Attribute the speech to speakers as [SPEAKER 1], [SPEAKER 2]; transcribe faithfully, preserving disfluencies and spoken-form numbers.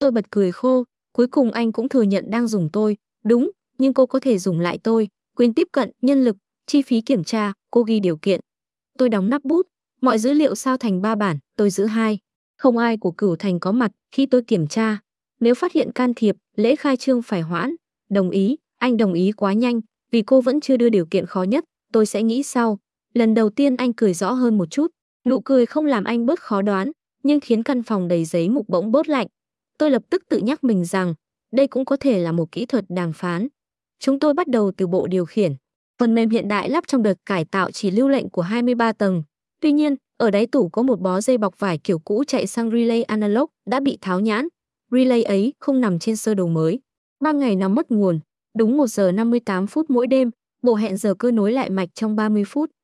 [SPEAKER 1] Tôi bật cười khô, cuối cùng anh cũng thừa nhận đang dùng tôi. Đúng, nhưng cô có thể dùng lại tôi. Quyền tiếp cận, nhân lực, chi phí kiểm tra, cô ghi điều kiện. Tôi đóng nắp bút, mọi dữ liệu sao thành ba bản, tôi giữ hai. Không ai của Cửu Thành có mặt khi tôi kiểm tra. Nếu phát hiện can thiệp, lễ khai trương phải hoãn. Đồng ý, anh đồng ý quá nhanh, vì cô vẫn chưa đưa điều kiện khó nhất, tôi sẽ nghĩ sau. Lần đầu tiên anh cười rõ hơn một chút, nụ cười không làm anh bớt khó đoán, nhưng khiến căn phòng đầy giấy mục bỗng bớt lạnh. Tôi lập tức tự nhắc mình rằng, đây cũng có thể là một kỹ thuật đàm phán. Chúng tôi bắt đầu từ bộ điều khiển. Phần mềm hiện đại lắp trong đợt cải tạo chỉ lưu lệnh của hai mươi ba tầng. Tuy nhiên, ở đáy tủ có một bó dây bọc vải kiểu cũ chạy sang relay analog đã bị tháo nhãn. Relay ấy không nằm trên sơ đồ mới. Ban ngày nó mất nguồn. Đúng một giờ năm mươi tám phút mỗi đêm, bộ hẹn giờ cơ nối lại mạch trong ba mươi phút.